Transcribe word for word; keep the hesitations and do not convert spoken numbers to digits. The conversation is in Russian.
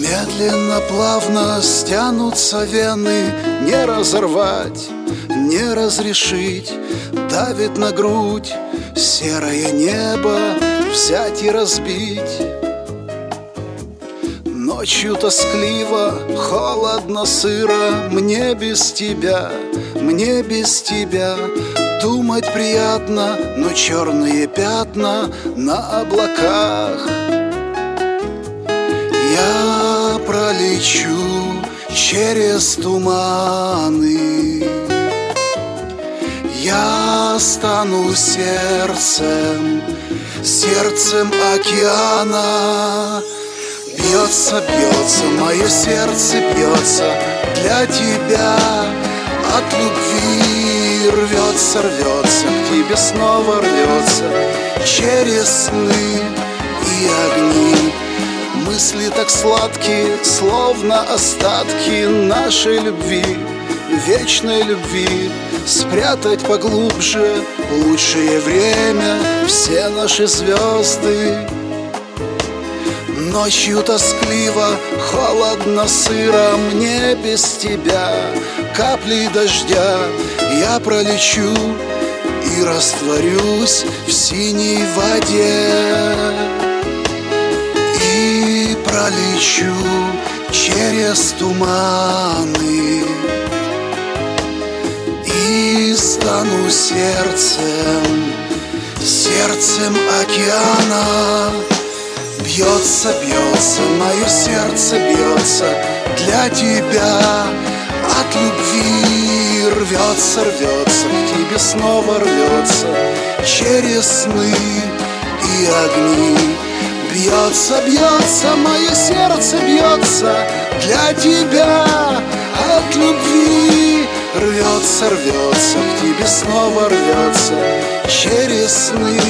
Медленно, плавно стянутся вены, не разорвать, не разрешить. Давит на грудь серое небо, взять и разбить. Ночью тоскливо, холодно, сыро, мне без тебя, мне без тебя. Думать приятно, но черные пятна на облаках. Я пролечу через туманы, я стану сердцем, сердцем океана. Бьется, бьется, мое сердце бьется для тебя. От любви рвется, рвется, к тебе снова рвется. Через сны и огни мысли так сладкие, словно остатки нашей любви, вечной любви. Спрятать поглубже лучшее время, все наши звезды. Ночью тоскливо, холодно, сыро, мне без тебя. Капли дождя я пролечу и растворюсь в синей воде. И пролечу через туманы, и стану сердцем, сердцем океана. Бьется, бьется, мое сердце бьется для тебя. От любви рвется, рвется, к тебе снова рвется. Через сны и огни бьется, бьется, мое сердце бьется для тебя. От любви рвется, рвется, к тебе снова рвется. Через сны